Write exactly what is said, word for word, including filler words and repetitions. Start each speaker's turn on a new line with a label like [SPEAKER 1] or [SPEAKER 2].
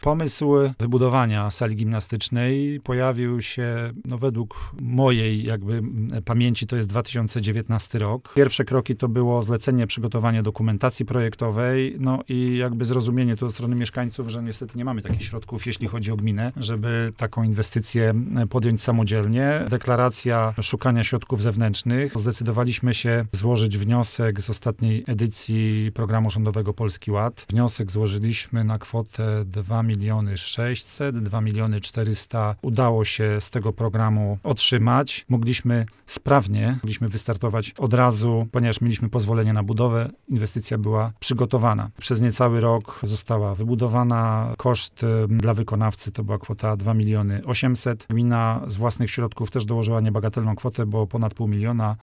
[SPEAKER 1] Pomysł wybudowania sali gimnastycznej pojawił się, no według mojej jakby pamięci, to jest dwa tysiące dziewiętnasty rok. Pierwsze kroki to było zlecenie, przygotowanie dokumentacji projektowej, no i jakby zrozumienie tu od strony mieszkańców, że niestety nie mamy takich środków, jeśli chodzi o gminę, żeby taką inwestycję podjąć samodzielnie. Deklaracja szukania środków zewnętrznych. Zdecydowaliśmy się złożyć wniosek z ostatniej edycji programu rządowego Polski Ład. Wniosek złożyliśmy na kwotę dwa miliony sześćset, dwa miliony czterysta udało się z tego programu otrzymać. Mogliśmy sprawnie, mogliśmy wystartować od razu, ponieważ mieliśmy pozwolenie na budowę. Inwestycja była przygotowana. Przez niecały rok została wybudowana. Koszt dla wykonawcy to była kwota dwa miliony osiemset. Gmina z własnych środków też dołożyła niebagatelną kwotę, bo ponad pół miliona.